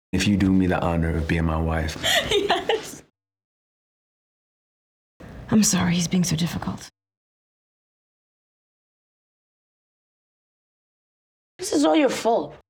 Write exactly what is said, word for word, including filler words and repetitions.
if you do me the honor of being my wife. Yes. I'm sorry he's being so difficult. This is all your fault.